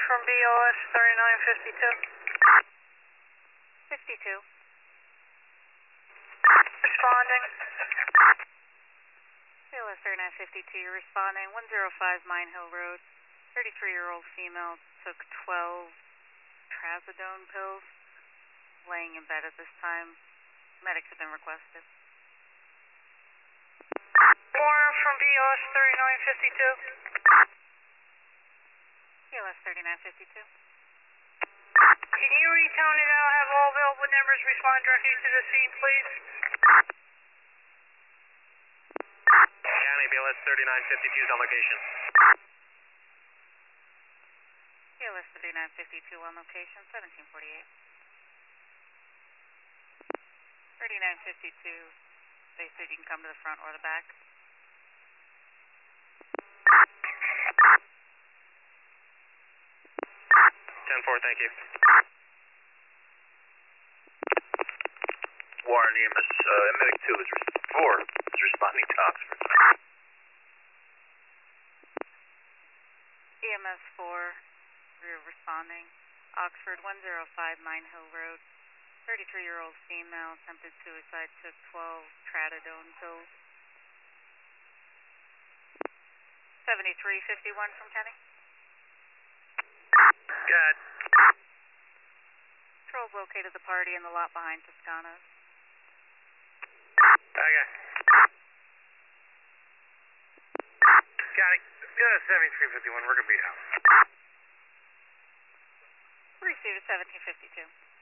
from BOS 3952. 52. Responding. BOS 3952, you're responding. 105 Mine Hill Road. 33-year-old female took 12 trazodone pills. Laying in bed at this time. Medics have been requested. Warren from BOS 3952. BOS 3952. Can you retone it out? Have all available members respond directly to the scene, please? County BLS 3952 is on location. BOS 3952 on location, 1748. 3952, they said you can come to the front or the back. 10-4, thank you. Warren EMS, Medic 2 is 4 is responding to Oxford. EMS 4, we're responding. Oxford 105 Mine Hill Road. 33-year-old female attempted suicide, took 12 trazodone pills. 7351 from Kenny. Good. Patrol located the party in the lot behind Toscano's. Okay. County, BLS 7351, we're going to be out. Received 1752.